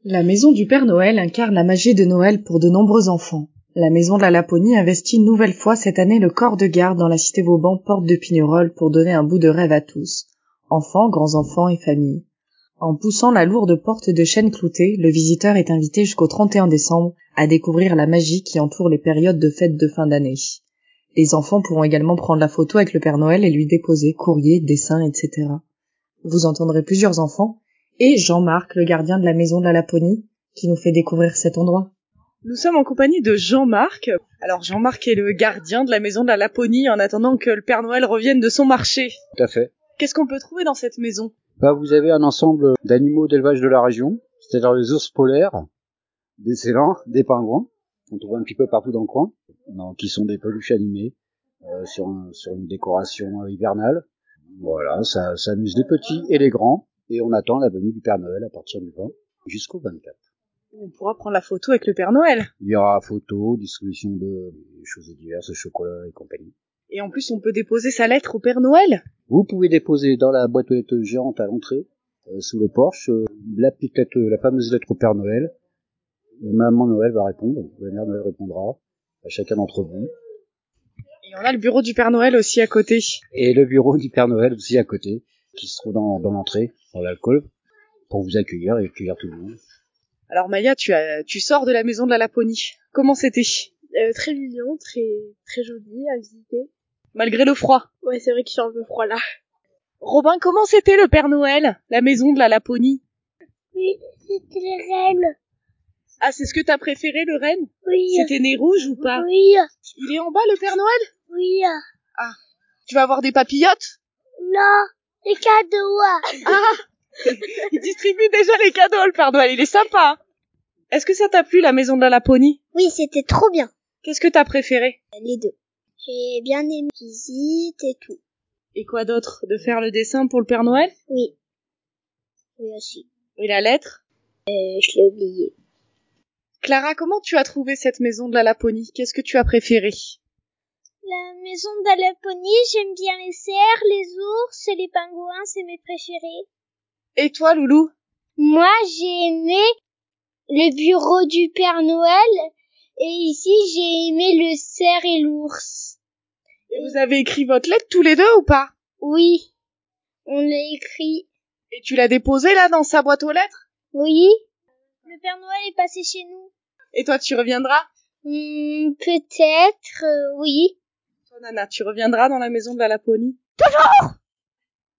La maison du Père Noël incarne la magie de Noël pour de nombreux enfants. La maison de la Laponie investit une nouvelle fois cette année le corps de garde dans la cité Vauban, porte de Pignerol, pour donner un bout de rêve à tous, enfants, grands-enfants et familles. En poussant la lourde porte de chêne cloutée, le visiteur est invité jusqu'au 31 décembre à découvrir la magie qui entoure les périodes de fêtes de fin d'année. Les enfants pourront également prendre la photo avec le Père Noël et lui déposer courrier, dessins, etc. Vous entendrez plusieurs enfants et Jean-Marc, le gardien de la maison de la Laponie, qui nous fait découvrir cet endroit. Nous sommes en compagnie de Jean-Marc. Alors Jean-Marc est le gardien de la maison de la Laponie en attendant que le Père Noël revienne de son marché. Tout à fait. Qu'est-ce qu'on peut trouver dans cette maison ? Vous avez un ensemble d'animaux d'élevage de la région, c'est-à-dire les ours polaires, des élans, des pingouins, qu'on trouve un petit peu partout dans le coin, qui sont des peluches animées sur une décoration hivernale. Voilà, ça amuse les petits et les grands, et on attend la venue du Père Noël à partir du 20 jusqu'au 24. On pourra prendre la photo avec le Père Noël. Il y aura photo, distribution de choses diverses, chocolat et compagnie. Et en plus, on peut déposer sa lettre au Père Noël. Vous pouvez déposer dans la boîte aux lettres géante à l'entrée, sous le porche, la fameuse lettre au Père Noël. Maman Noël va répondre, la mère Noël répondra à chacun d'entre vous. Et on a le bureau du Père Noël aussi à côté. Et le bureau du Père Noël aussi à côté, qui se trouve dans l'entrée, dans l'alcôve, pour vous accueillir et accueillir tout le monde. Alors Maya, tu sors de la maison de la Laponie. Comment c'était ? Très mignon, très joli à visiter. Malgré le froid. Ouais, c'est vrai qu'il fait un peu froid là. Robin, comment c'était le Père Noël, la maison de la Laponie ? Oui, c'était le renne. Ah, c'est ce que t'as préféré, le renne ? Oui. C'était nez rouge ou pas ? Oui. Il est en bas, le Père Noël ? Oui. Ah, tu vas avoir des papillotes ? Non, les cadeaux. Ah, il distribue déjà les cadeaux, le Père Noël, il est sympa. Est-ce que ça t'a plu, la maison de la Laponie ? Oui, c'était trop bien. Qu'est-ce que t'as préféré ? Les deux. J'ai bien aimé la visite et tout. Et quoi d'autre ? De faire le dessin pour le Père Noël ? Oui. Oui aussi. Et la lettre ? Je l'ai oublié. Clara, comment tu as trouvé cette maison de la Laponie ? Qu'est-ce que tu as préféré ? La maison de la Laponie, j'aime bien les cerfs, les ours et les pingouins, c'est mes préférés. Et toi, Loulou ? Moi, j'ai aimé le bureau du Père Noël et ici, j'ai aimé le cerf et l'ours. Et vous avez écrit votre lettre tous les deux ou pas ? Oui, on l'a écrit. Et tu l'as déposée là dans sa boîte aux lettres ? Oui, le Père Noël est passé chez nous. Et toi, tu reviendras ? Peut-être, oui. Toi, Nana, tu reviendras dans la maison de la Laponie ? Toujours.